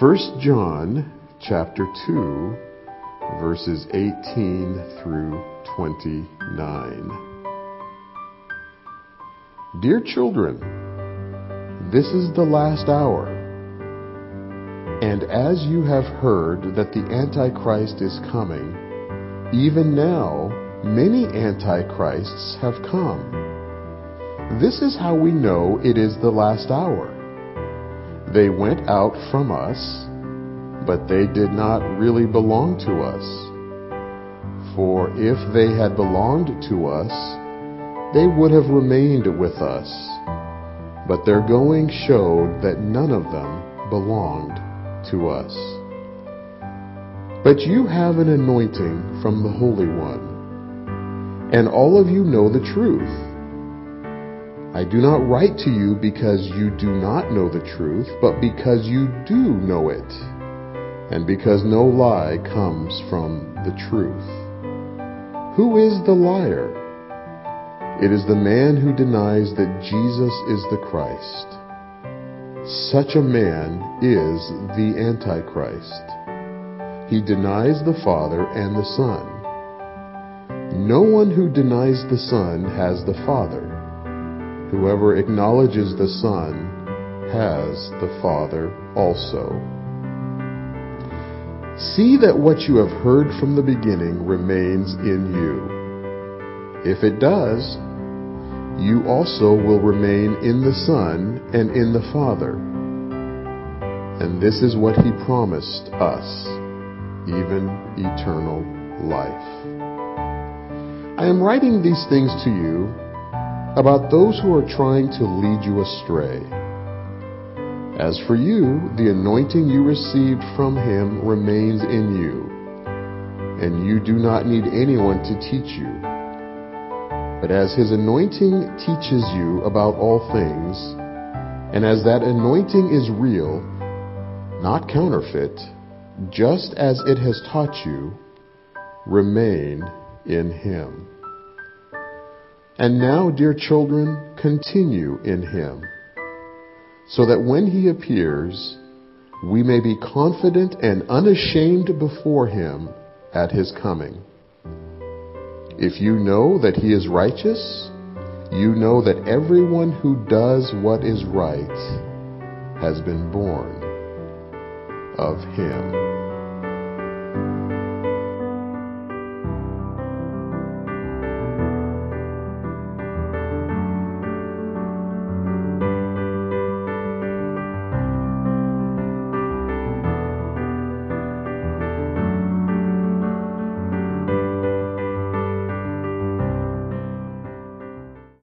1 John chapter 2, verses 18 through 29. Dear children, this is the last hour. And as you have heard that the Antichrist is coming, even now many Antichrists have come. This is how we know it is the last hour. They went out from us, but they did not really belong to us. For if they had belonged to us, they would have remained with us. But their going showed that none of them belonged to us. But you have an anointing from the Holy One, and all of you know the truth. I do not write to you because you do not know the truth, but because you do know it, and because no lie comes from the truth. Who is the liar? It is the man who denies that Jesus is the Christ. Such a man is the Antichrist. He denies the Father and the Son. No one who denies the Son has the Father. Whoever acknowledges the Son has the Father also. See that what you have heard from the beginning remains in you. If it does, you also will remain in the Son and in the Father. And this is what He promised us, even eternal life. I am writing these things to you about those who are trying to lead you astray. As for you, the anointing you received from Him remains in you, and you do not need anyone to teach you. But as His anointing teaches you about all things, and as that anointing is real, not counterfeit, just as it has taught you, remain in Him. And now, dear children, continue in Him, so that when He appears, we may be confident and unashamed before Him at His coming. If you know that He is righteous, you know that everyone who does what is right has been born of Him.